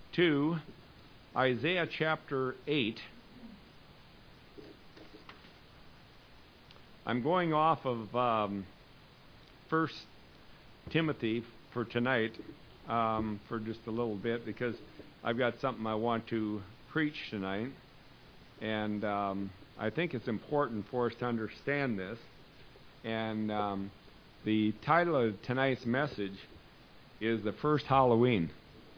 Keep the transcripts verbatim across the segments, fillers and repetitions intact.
to Isaiah chapter eight. I'm going off of um, First Timothy for tonight um, for just a little bit because I've got something I want to preach tonight, and um, I think it's important for us to understand this. And um, the title of tonight's message is The First Halloween.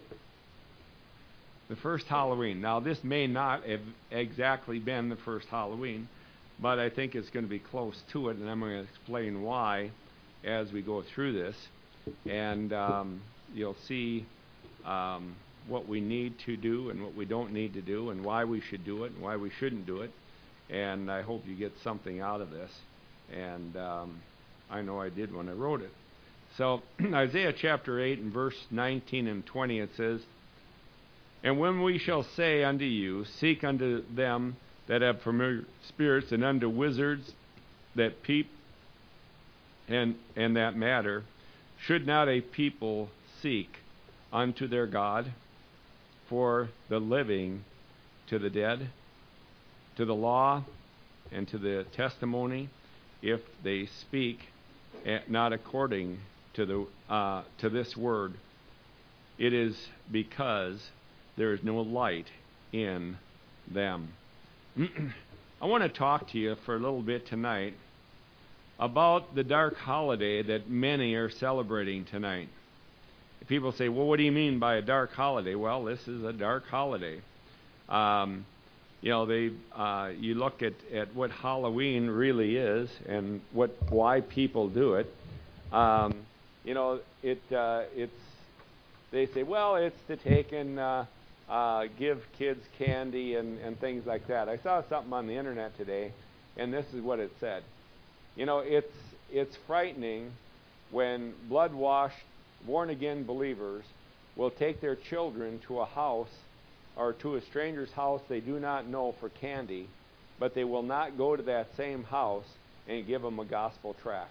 The first Halloween. Now, this may not have exactly been the first Halloween, but I think it's going to be close to it, and I'm going to explain why as we go through this. And um, you'll see um, what we need to do and what we don't need to do and why we should do it and why we shouldn't do it. And I hope you get something out of this. And um, I know I did when I wrote it. So Isaiah chapter eight and verse nineteen and twenty, it says, "And when we shall say unto you, seek unto them that have familiar spirits, and unto wizards that peep and and that matter, should not a people seek unto their God, for the living to the dead, to the law and to the testimony, if they speak not according to the uh, to this word, it is because there is no light in them." I want to talk to you for a little bit tonight about the dark holiday that many are celebrating tonight. People say, well, what do you mean by a dark holiday? Well, this is a dark holiday. Um, you know, they uh, you look at, at what Halloween really is and what why people do it. Um, you know, it uh, it's they say, well, it's to take and uh, uh, give kids candy and, and things like that. I saw something on the internet today, and this is what it said. You know, it's it's frightening when blood-washed, born-again believers will take their children to a house or to a stranger's house they do not know for candy, but they will not go to that same house and give them a gospel tract.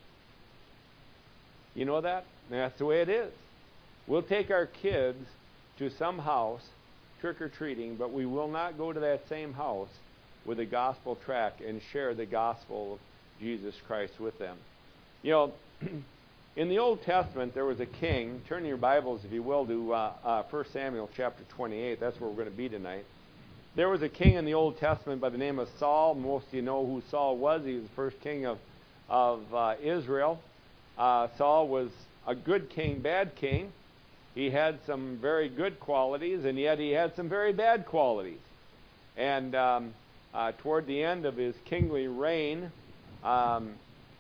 You know that? And that's the way it is. We'll take our kids to some house, trick-or-treating, but we will not go to that same house with a gospel tract and share the gospel of Jesus Christ with them. You know, in the Old Testament, there was a king. Turn your Bibles, if you will, to uh, uh, First Samuel chapter twenty-eight. That's where we're going to be tonight. There was a king in the Old Testament by the name of Saul. Most of you know who Saul was. He was the first king of, of uh, Israel. Uh, Saul was a good king, bad king. He had some very good qualities, and yet he had some very bad qualities. And um, uh, toward the end of his kingly reign, um,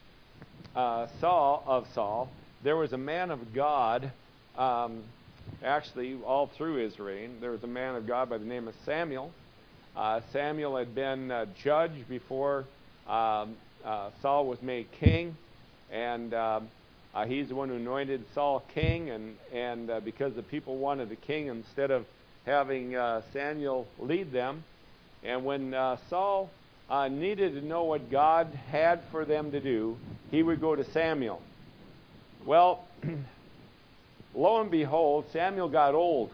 uh, Saul of Saul, there was a man of God. Um, actually, all through his reign, there was a man of God by the name of Samuel. Uh, Samuel had been uh, judge before um, uh, Saul was made king, and um, uh, he's the one who anointed Saul king. And and uh, because the people wanted a king instead of having uh, Samuel lead them, and when uh, Saul Uh, needed to know what God had for them to do, he would go to Samuel. Well, lo and behold, Samuel got old,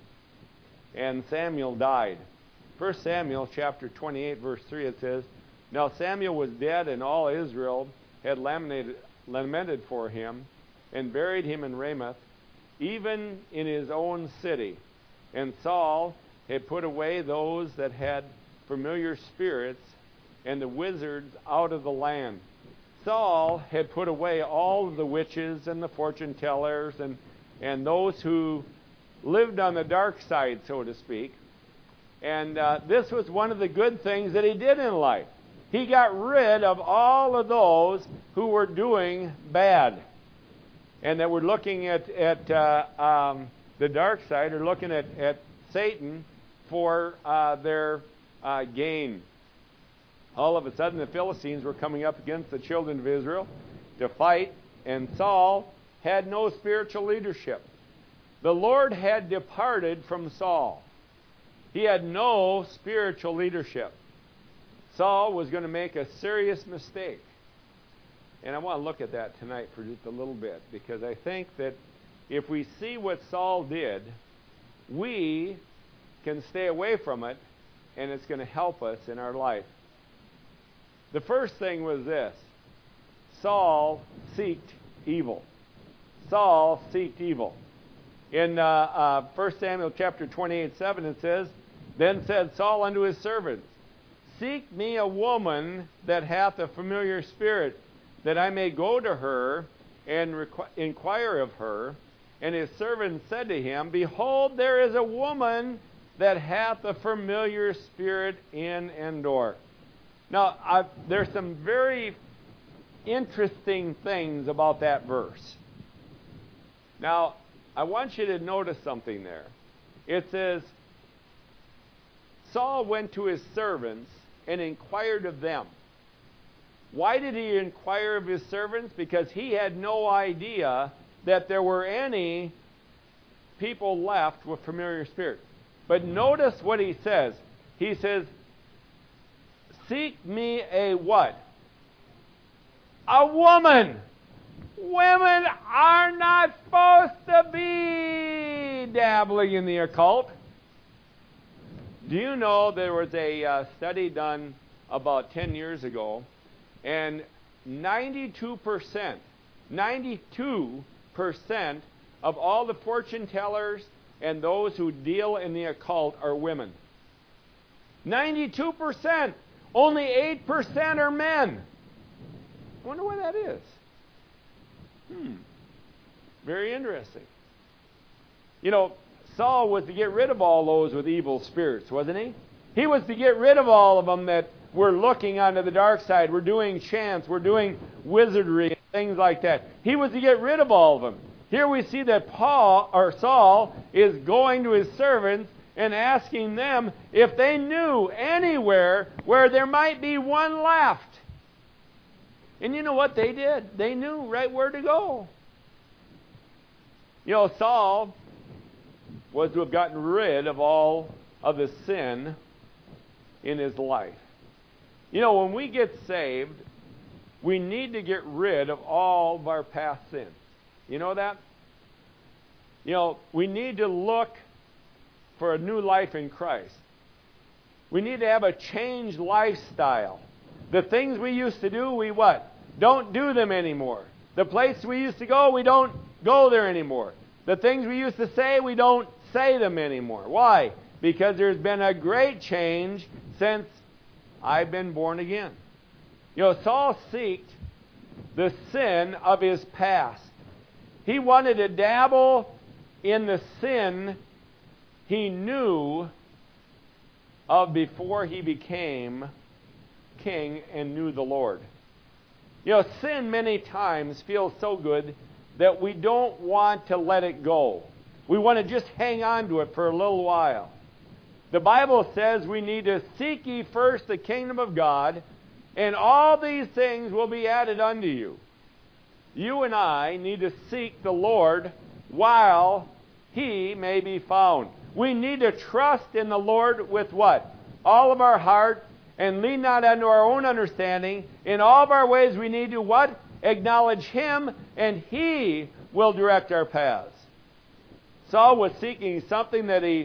and Samuel died. First Samuel chapter twenty-eight, verse three, it says, "Now Samuel was dead, and all Israel had lamented, lamented for him, and buried him in Ramoth, even in his own city. And Saul had put away those that had familiar spirits and the wizards out of the land." Saul had put away all of the witches and the fortune tellers and, and those who lived on the dark side, so to speak. And uh, this was one of the good things that he did in life. He got rid of all of those who were doing bad and that were looking at, at uh, um, the dark side, or looking at, at Satan for uh, their uh, gain. All of a sudden, the Philistines were coming up against the children of Israel to fight, and Saul had no spiritual leadership. The Lord had departed from Saul. He had no spiritual leadership. Saul was going to make a serious mistake. And I want to look at that tonight for just a little bit, because I think that if we see what Saul did, we can stay away from it, and it's going to help us in our life. The first thing was this: Saul seeked evil. Saul seeked evil. In uh, uh, First Samuel chapter twenty-eight, seven, it says, "Then said Saul unto his servants, Seek me a woman that hath a familiar spirit, that I may go to her and requ- inquire of her. And his servant said to him, Behold, there is a woman that hath a familiar spirit in Endor." Now, I, there's some very interesting things about that verse. Now, I want you to notice something there. It says, Saul went to his servants and inquired of them. Why did he inquire of his servants? Because he had no idea that there were any people left with familiar spirits. But notice what he says. He says, "Seek me a" what? A woman. Women are not supposed to be dabbling in the occult. Do you know there was a uh, study done about ten years ago, and ninety-two percent, ninety-two percent of all the fortune tellers and those who deal in the occult are women. ninety-two percent. Only eight percent are men. I wonder why that is. Hmm. Very interesting. You know, Saul was to get rid of all those with evil spirits, wasn't he? He was to get rid of all of them that were looking onto the dark side. We're doing chants. We're doing wizardry, things like that. He was to get rid of all of them. Here we see that Paul or Saul is going to his servants and asking them if they knew anywhere where there might be one left. And you know what they did? They knew right where to go. You know, Saul was to have gotten rid of all of the sin in his life. You know, when we get saved, we need to get rid of all of our past sins. You know that? You know, we need to look for a new life in Christ. We need to have a changed lifestyle. The things we used to do, we what? Don't do them anymore. The place we used to go, we don't go there anymore. The things we used to say, we don't say them anymore. Why? Because there's been a great change since I've been born again. You know, Saul sought the sin of his past. He wanted to dabble in the sin he knew of before he became king and knew the Lord. You know, sin many times feels so good that we don't want to let it go. We want to just hang on to it for a little while. The Bible says we need to seek ye first the kingdom of God, and all these things will be added unto you. You and I need to seek the Lord while He may be found. We need to trust in the Lord with what? All of our heart, and lean not unto our own understanding. In all of our ways we need to what? Acknowledge Him, and He will direct our paths. Saul was seeking something that he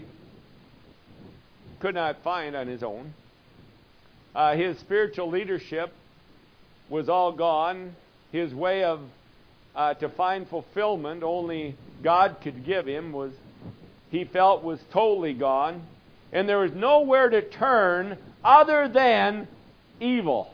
could not find on his own. Uh, his spiritual leadership was all gone. His way of uh, to find fulfillment only God could give him was, he felt, was totally gone. And there was nowhere to turn other than evil.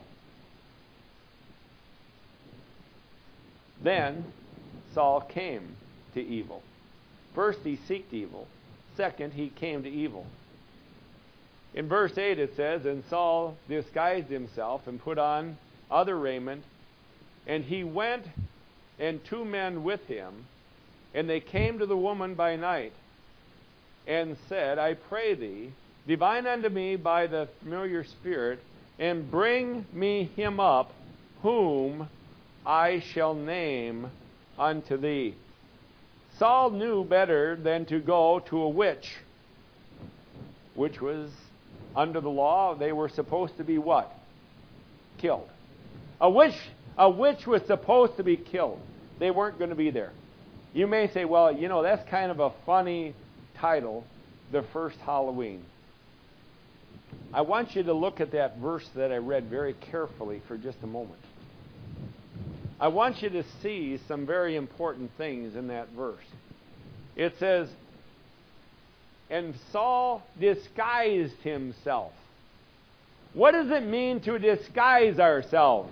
Then Saul came to evil. First, he sought evil. Second, he came to evil. In verse eight it says, "And Saul disguised himself and put on other raiment, and he went, and two men with him, and they came to the woman by night, and said, I pray thee, divine unto me by the familiar spirit, and bring me him up, whom I shall name unto thee." Saul knew better than to go to a witch, which was, under the law, they were supposed to be what? Killed. A witch, a witch was supposed to be killed. They weren't going to be there. You may say, well, you know, that's kind of a funny title the first Halloween. I want you to look at that verse that I read very carefully for just a moment. I want you to see some very important things in that verse. It says, and Saul disguised himself. What does it mean to disguise ourselves?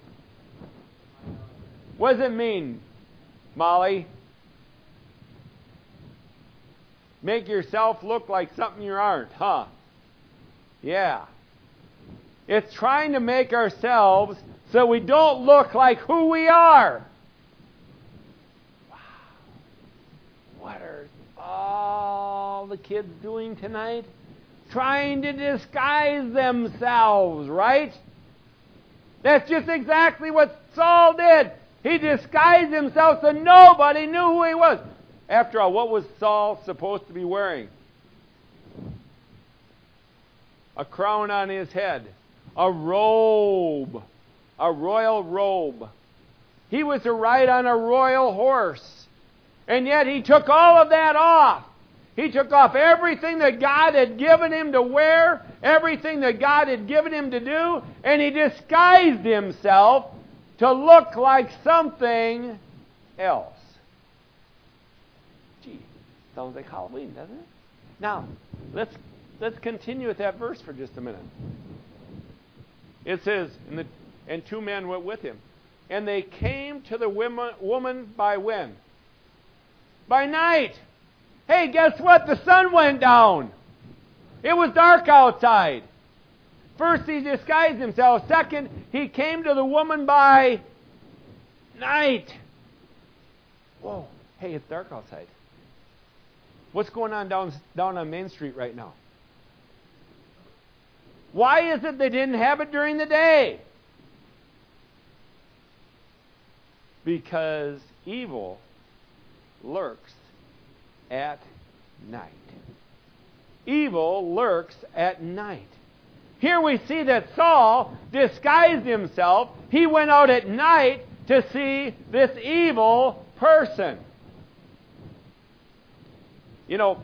What does it mean, Molly? Make yourself look like something you aren't, huh? Yeah. It's trying to make ourselves so we don't look like who we are. Wow. What are all the kids doing tonight? Trying to disguise themselves, right? That's just exactly what Saul did. He disguised himself so nobody knew who he was. After all, what was Saul supposed to be wearing? A crown on his head. A robe. A royal robe. He was to ride on a royal horse. And yet he took all of that off. He took off everything that God had given him to wear, everything that God had given him to do, and he disguised himself to look like something else. Gee, sounds like Halloween, doesn't it? Now, let's let's continue with that verse for just a minute. It says, and, the, and two men went with him, and they came to the women, woman by when? By night. Hey, guess what? The sun went down. It was dark outside. First, he disguised himself. Second, he came to the woman by night. Whoa. Hey, it's dark outside. What's going on down, down on Main Street right now? Why is it they didn't have it during the day? Because evil lurks at night. Evil lurks at night. Here we see that Saul disguised himself. He went out at night to see this evil person. You know,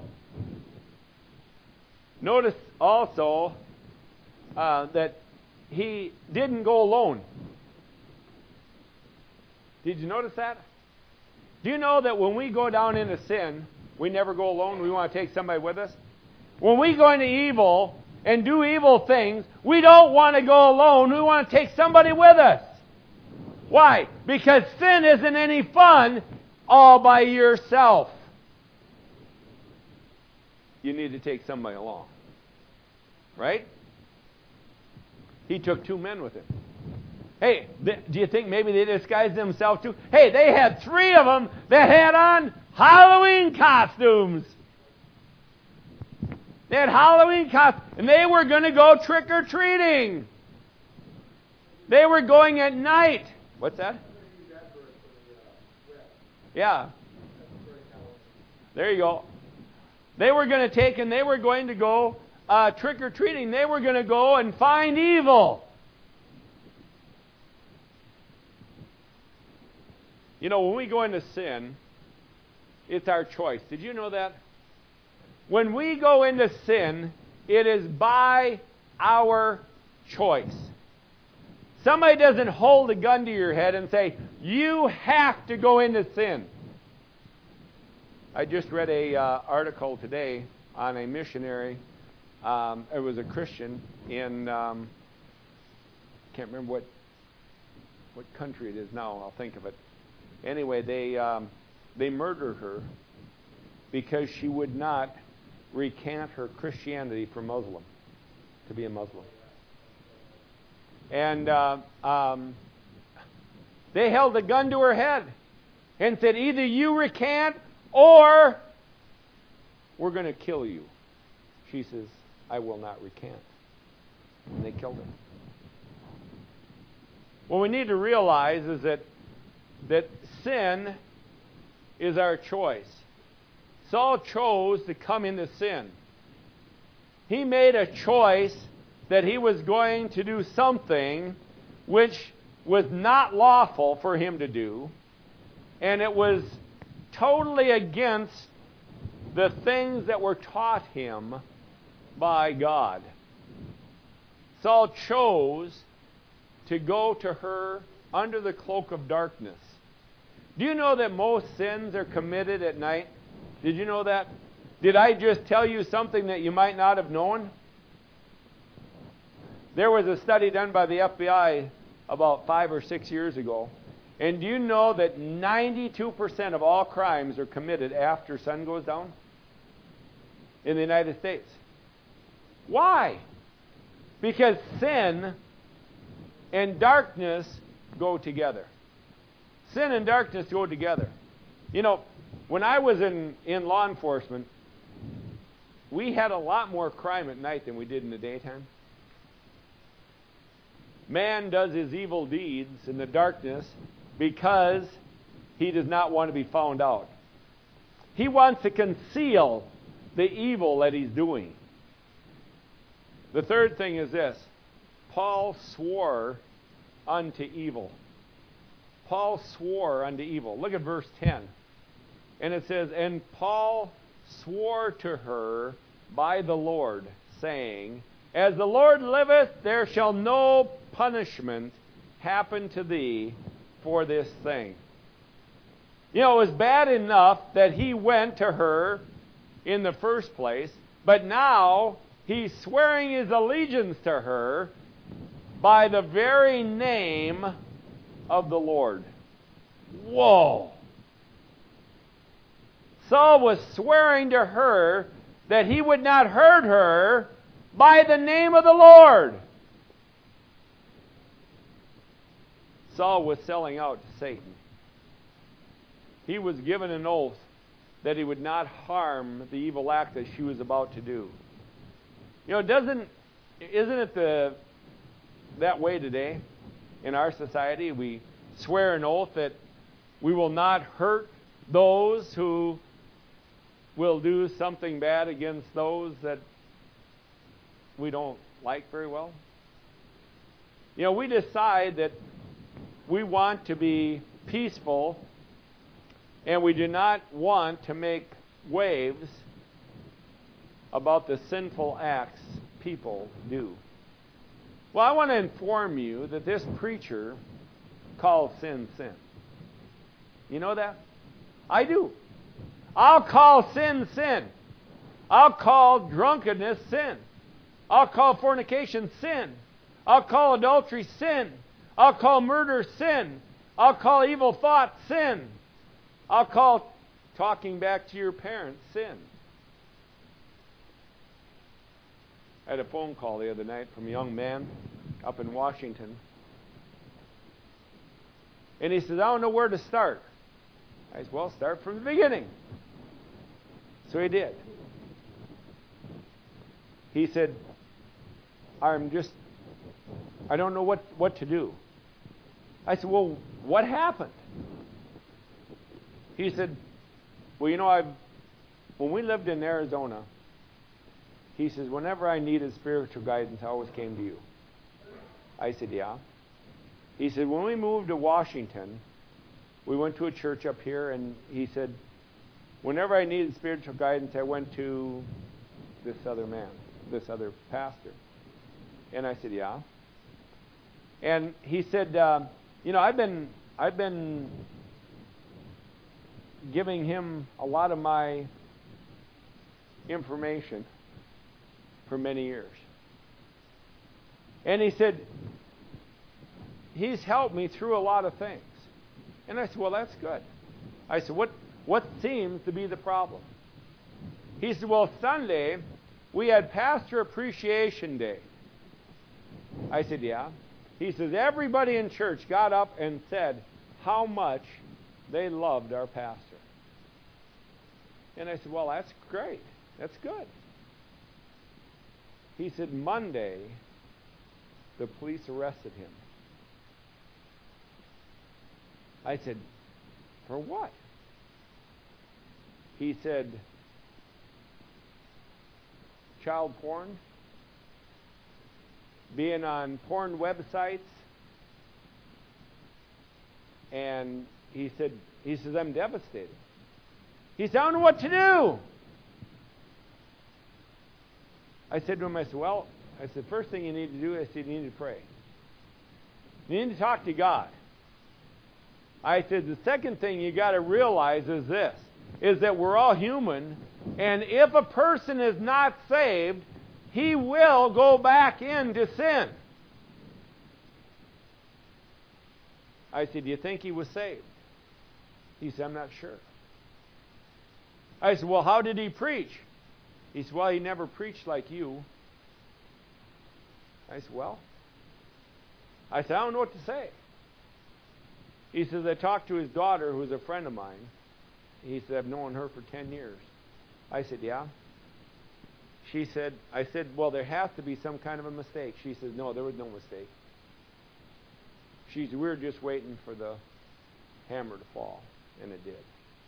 notice also uh, that he didn't go alone. Did you notice that? Do you know that when we go down into sin, we never go alone? We want to take somebody with us. When we go into evil and do evil things, we don't want to go alone. We want to take somebody with us. Why? Because sin isn't any fun all by yourself. You need to take somebody along. Right? He took two men with him. Hey, th- do you think maybe they disguised themselves too? Hey, they had three of them that had on Halloween costumes. They had Halloween costumes, and they were going to go trick-or-treating. They were going at night. What's that? Yeah. There you go. They were going to take and they were going to go uh, trick-or-treating. They were going to go and find evil. You know, when we go into sin, it's our choice. Did you know that? When we go into sin, it is by our choice. Somebody doesn't hold a gun to your head and say, you have to go into sin. I just read a uh, article today on a missionary. Um, it was a Christian in, um, I can't remember what what country it is now. I'll think of it. Anyway, they um, they murdered her because she would not recant her Christianity for Muslim, to be a Muslim. And uh, um, they held a gun to her head and said, either you recant or we're going to kill you. She says, I will not recant. And they killed her. What we need to realize is that that sin is our choice. Saul chose to come into sin. He made a choice that he was going to do something which was not lawful for him to do, and it was totally against the things that were taught him by God. Saul chose to go to her under the cloak of darkness. Do you know that most sins are committed at night? Did you know that? Did I just tell you something that you might not have known? There was a study done by the F B I about five or six years ago. And do you know that ninety-two percent of all crimes are committed after sun goes down in the United States? Why? Because sin and darkness go together. Sin and darkness go together. You know, when I was in, in law enforcement, we had a lot more crime at night than we did in the daytime. Man does his evil deeds in the darkness because he does not want to be found out. He wants to conceal the evil that he's doing. The third thing is this. Paul swore unto evil. Paul swore unto evil. Look at verse ten. And it says, And Paul swore to her by the Lord, saying, As the Lord liveth, there shall no punishment happen to thee for this thing. You know, it was bad enough that he went to her in the first place, but now he's swearing his allegiance to her by the very name of the Lord. Whoa! Saul was swearing to her that he would not hurt her by the name of the Lord. Saul was selling out to Satan. He was given an oath that he would not harm the evil act that she was about to do. You know, doesn't isn't it the that way today in our society? We swear an oath that we will not hurt those who will do something bad against those that we don't like very well. You know, we decide that we want to be peaceful and we do not want to make waves about the sinful acts people do. Well, I want to inform you that this preacher calls sin sin. You know that? I do. I'll call sin sin. I'll call drunkenness sin. I'll call fornication sin. I'll call adultery sin. I'll call murder sin. I'll call evil thoughts sin. I'll call talking back to your parents sin. I had a phone call the other night from a young man up in Washington. And he says, I don't know where to start. I said, well, start from the beginning. So he did. He said, I'm just, I don't know what, what to do. I said, well, what happened? He said, well, you know, I've, when we lived in Arizona, he says, whenever I needed spiritual guidance, I always came to you. I said, yeah. He said, when we moved to Washington, we went to a church up here, and he said, whenever I needed spiritual guidance, I went to this other man, this other pastor. And I said, yeah. And he said, uh, you know, I've been, I've been giving him a lot of my information for many years. And he said, he's helped me through a lot of things. And I said, well, that's good. I said, what, what seems to be the problem? He said, well, Sunday, we had Pastor Appreciation Day. I said, yeah. He says, everybody in church got up and said how much they loved our pastor. And I said, well, that's great. That's good. He said, Monday, the police arrested him. I said, for what? He said, child porn, being on porn websites, and he said, he says, I'm devastated. He said, I don't know what to do. I said to him, I said, well, I said, first thing you need to do is you need to pray. You need to talk to God. I said, the second thing you got to realize is this, is that we're all human, and if a person is not saved, he will go back into sin. I said, do you think he was saved? He said, I'm not sure. I said, well, how did he preach? He said, well, he never preached like you. I said, well, I said, I don't know what to say. He says, I talked to his daughter, who's a friend of mine. He said, I've known her for ten years. I said, yeah. She said, I said, well, there has to be some kind of a mistake. She says, no, there was no mistake. She said, we were just waiting for the hammer to fall, and it did.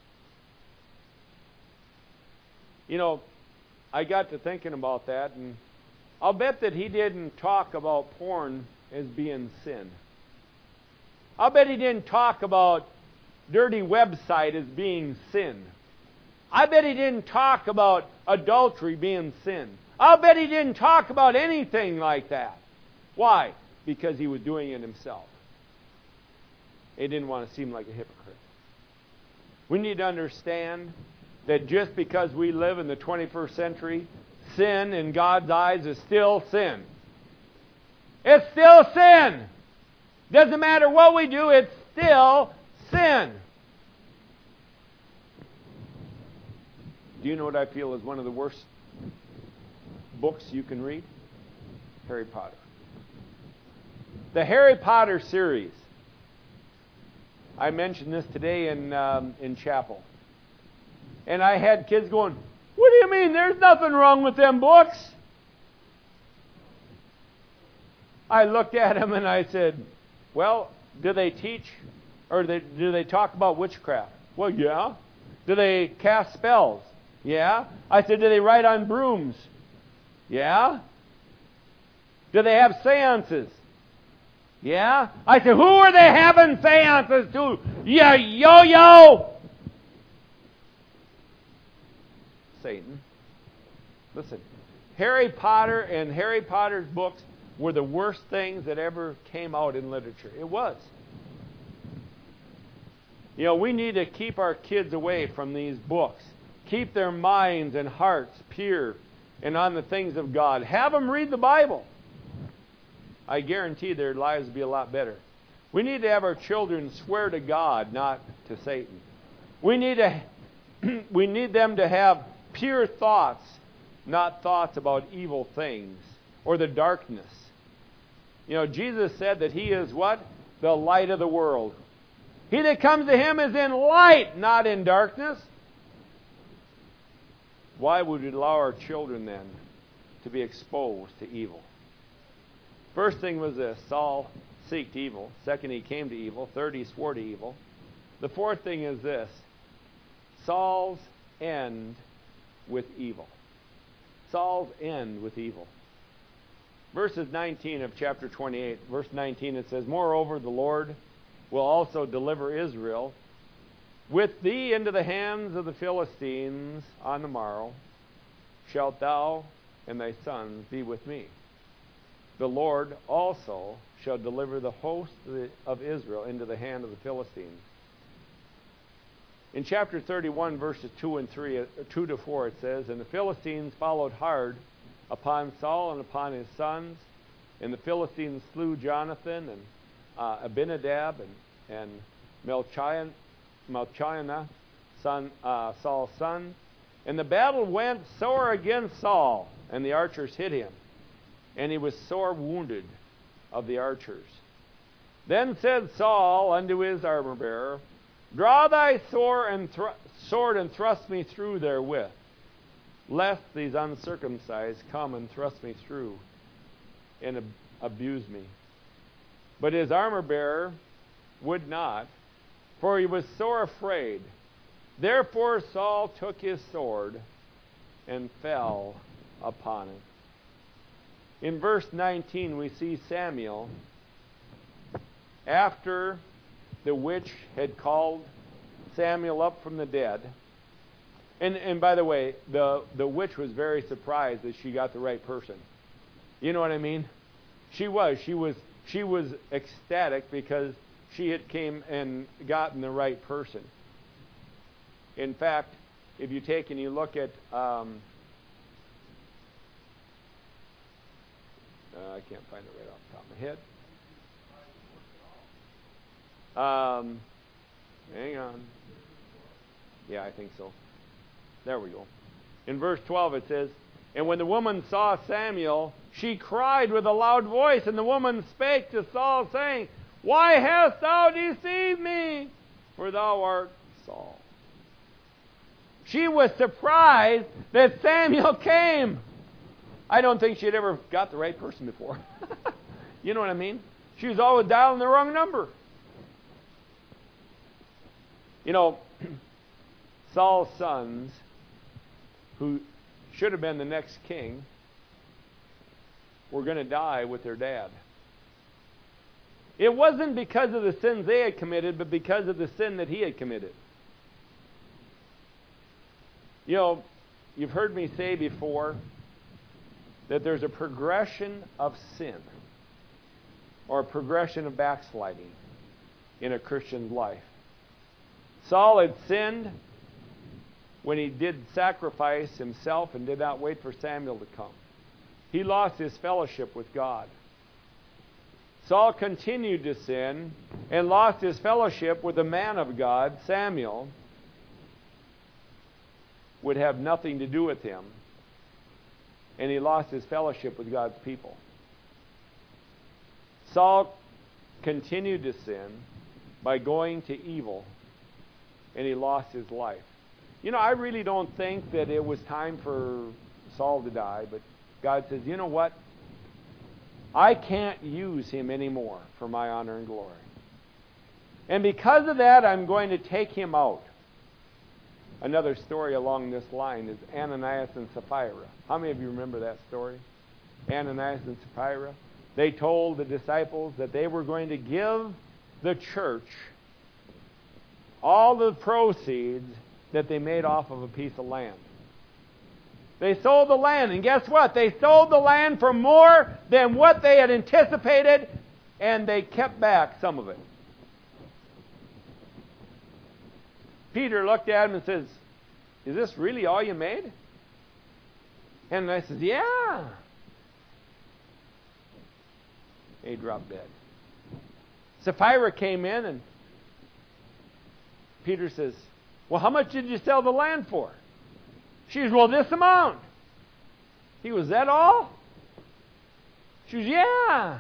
You know, I got to thinking about that, and I'll bet that he didn't talk about porn as being sin. I'll bet he didn't talk about dirty website as being sin. I bet he didn't talk about adultery being sin. I'll bet he didn't talk about anything like that. Why? Because he was doing it himself. He didn't want to seem like a hypocrite. We need to understand that just because we live in the twenty-first century, sin in God's eyes is still sin. It's still sin. Doesn't matter what we do, it's still sin. Do you know what I feel is one of the worst books you can read? Harry Potter. The Harry Potter series. I mentioned this today in um, in chapel. And I had kids going, what do you mean? There's nothing wrong with them books. I looked at them and I said, well, do they teach or do they, do they talk about witchcraft? Well, yeah. Do they cast spells? Yeah. I said, do they ride on brooms? Yeah. Do they have seances? Yeah. I said, who are they having seances to? Yeah, yo-yo! Satan. Listen, Harry Potter and Harry Potter's books were the worst things that ever came out in literature. It was. You know, we need to keep our kids away from these books. Keep their minds and hearts pure and on the things of God. Have them read the Bible. I guarantee their lives will be a lot better. We need to have our children swear to God, not to Satan. We need to we need them to have pure thoughts, not thoughts about evil things or the darkness. You know, Jesus said that He is what? The light of the world. He that comes to Him is in light, not in darkness. Why would we allow our children then to be exposed to evil? First thing was this: Saul seeked evil. Second, he came to evil. Third, he swore to evil. The fourth thing is this: Saul's end with evil. Saul's end with evil. Verses nineteen of chapter twenty-eight, verse nineteen, it says, moreover, the Lord will also deliver Israel with thee into the hands of the Philistines on the morrow. Shalt thou and thy sons be with me. The Lord also shall deliver the host of Israel into the hand of the Philistines. In chapter thirty-one, verses two and three, two to four, it says, and the Philistines followed hard upon Saul and upon his sons, and the Philistines slew Jonathan and uh, Abinadab and, and Melchiah, Melchiah son, uh, Saul's son. And the battle went sore against Saul, and the archers hit him, and he was sore wounded of the archers. Then said Saul unto his armor-bearer, draw thy sword and, thr- sword and thrust me through therewith, lest these uncircumcised come and thrust me through and ab- abuse me. But his armor-bearer would not, for he was sore afraid. Therefore Saul took his sword and fell upon it. In verse nineteen, we see Samuel, after the witch had called Samuel up from the dead, And and by the way, the, the witch was very surprised that she got the right person. You know what I mean? She was. She was she was ecstatic because she had came and gotten the right person. In fact, if you take and you look at um, uh, I can't find it right off the top of my head. Um, hang on. Yeah, I think so. There we go. In verse twelve it says, "And when the woman saw Samuel, she cried with a loud voice, and the woman spake to Saul, saying, Why hast thou deceived me? For thou art Saul." She was surprised that Samuel came. I don't think she had ever got the right person before. You know what I mean? She was always dialing the wrong number. You know, Saul's sons, who should have been the next king, were going to die with their dad. It wasn't because of the sins they had committed, but because of the sin that he had committed. You know, you've heard me say before that there's a progression of sin or a progression of backsliding in a Christian's life. Saul had sinned when he did sacrifice himself and did not wait for Samuel to come. He lost his fellowship with God. Saul continued to sin and lost his fellowship with the man of God, Samuel, would have nothing to do with him. And he lost his fellowship with God's people. Saul continued to sin by going to evil, and he lost his life. You know, I really don't think that it was time for Saul to die, but God says, you know what? I can't use him anymore for my honor and glory. And because of that, I'm going to take him out. Another story along this line is Ananias and Sapphira. How many of you remember that story? Ananias and Sapphira. They told the disciples that they were going to give the church all the proceeds that they made off of a piece of land. They sold the land, and guess what? They sold the land for more than what they had anticipated, and they kept back some of it. Peter looked at him and says, "Is this really all you made?" And I says, "Yeah." He dropped dead. Sapphira came in, and Peter says, "Well, how much did you sell the land for?" She says, "Well, this amount." He was, "That all?" She says, "Yeah."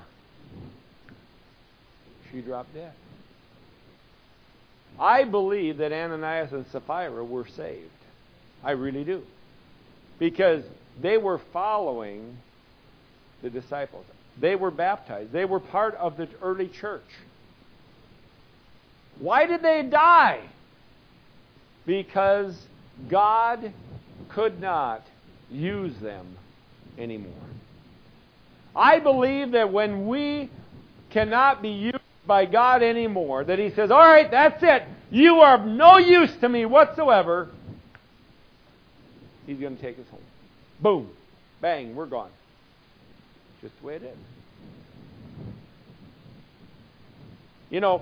She dropped dead. I believe that Ananias and Sapphira were saved. I really do. Because they were following the disciples. They were baptized. They were part of the early church. Why did they die? Because God could not use them anymore. I believe that when we cannot be used by God anymore, that He says, "All right, that's it. You are of no use to me whatsoever," He's going to take us home. Boom. Bang. We're gone. Just the way it is. You know,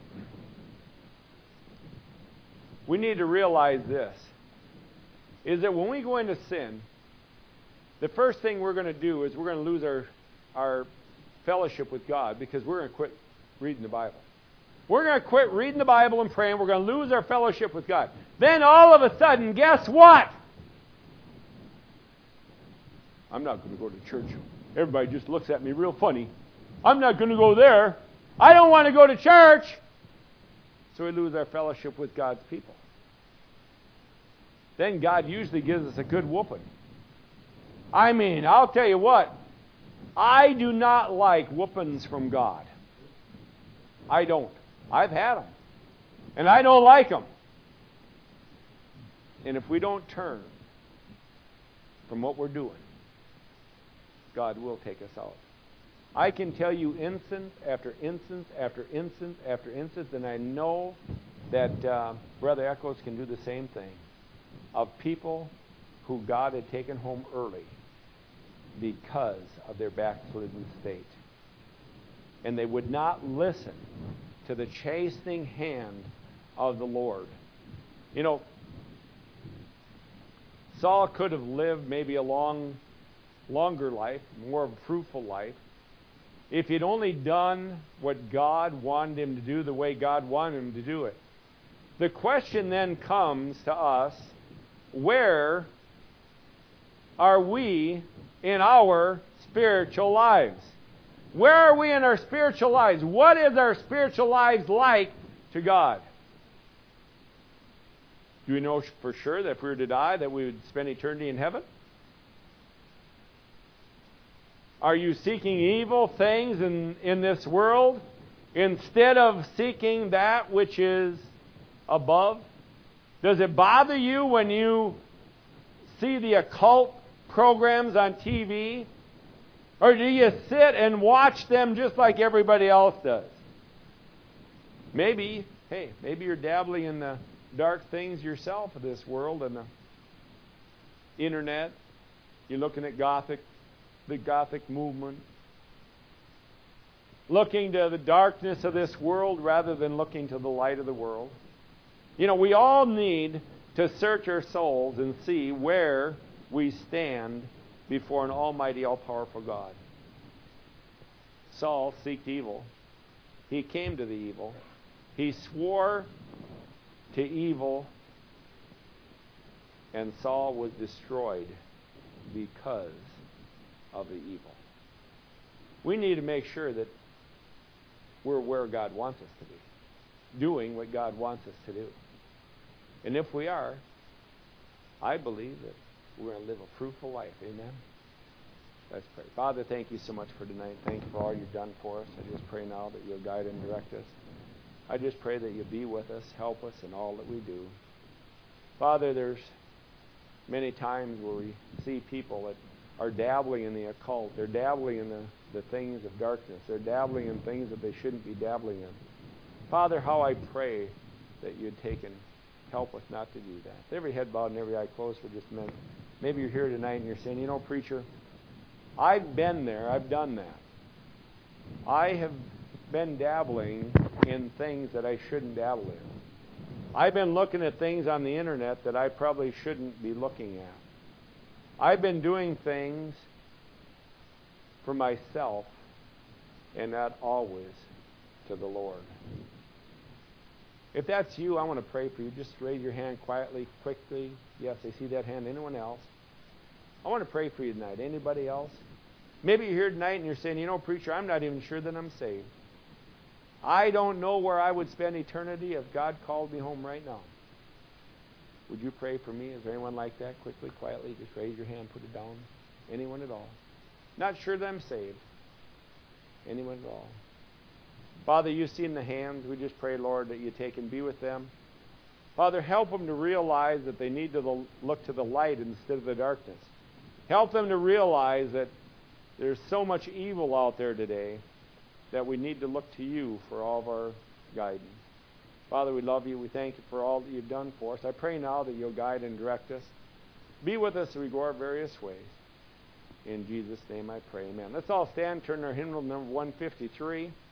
we need to realize this, is that when we go into sin, the first thing we're going to do is we're going to lose our, our fellowship with God, because we're going to quit reading the Bible. We're going to quit reading the Bible and praying. We're going to lose our fellowship with God. Then all of a sudden, guess what? I'm not going to go to church. Everybody just looks at me real funny. I'm not going to go there. I don't want to go to church. So we lose our fellowship with God's people. Then God usually gives us a good whooping. I mean, I'll tell you what. I do not like whoopings from God. I don't. I've had them. And I don't like them. And if we don't turn from what we're doing, God will take us out. I can tell you instance after instance after instance after instance, and I know that uh, Brother Echoes can do the same thing. of people who God had taken home early because of their backslidden state. And they would not listen to the chastening hand of the Lord. You know, Saul could have lived maybe a long, longer life, more of a fruitful life, if he'd only done what God wanted him to do the way God wanted him to do it. The question then comes to us, where are we in our spiritual lives? Where are we in our spiritual lives? What is our spiritual lives like to God? Do we know for sure that if we were to die, that we would spend eternity in heaven? Are you seeking evil things in, in this world instead of seeking that which is above? Does it bother you when you see the occult programs on T V? Or do you sit and watch them just like everybody else does? Maybe, hey, maybe you're dabbling in the dark things yourself of this world and the internet. You're looking at Gothic, the Gothic movement. Looking to the darkness of this world rather than looking to the light of the world. You know, we all need to search our souls and see where we stand before an almighty, all-powerful God. Saul seeked evil. He came to the evil. He swore to evil, and Saul was destroyed because of the evil. We need to make sure that we're where God wants us to be, doing what God wants us to do. And if we are, I believe that we're going to live a fruitful life. Amen? Let's pray. Father, thank you so much for tonight. Thank you for all you've done for us. I just pray now that you'll guide and direct us. I just pray that you'll be with us, help us in all that we do. Father, there's many times where we see people that are dabbling in the occult. They're dabbling in the, the things of darkness. They're dabbling in things that they shouldn't be dabbling in. Father, how I pray that you'd take and help us not to do that. Every head bowed and every eye closed for just a minute. Maybe you're here tonight and you're saying, you know, preacher, I've been there. I've done that. I have been dabbling in things that I shouldn't dabble in. I've been looking at things on the internet that I probably shouldn't be looking at. I've been doing things for myself and not always to the Lord. If that's you, I want to pray for you. Just raise your hand quietly, quickly. Yes, I see that hand. Anyone else? I want to pray for you tonight. Anybody else? Maybe you're here tonight and you're saying, you know, preacher, I'm not even sure that I'm saved. I don't know where I would spend eternity if God called me home right now. Would you pray for me? Is there anyone like that? Quickly, quietly, just raise your hand, put it down. Anyone at all? Not sure that I'm saved. Anyone at all? Father, you've seen the hands. We just pray, Lord, that you take and be with them. Father, help them to realize that they need to look to the light instead of the darkness. Help them to realize that there's so much evil out there today that we need to look to you for all of our guidance. Father, we love you. We thank you for all that you've done for us. I pray now that you'll guide and direct us. Be with us as we go our various ways. In Jesus' name I pray, amen. Let's all stand, turn our hymnal number one fifty-three.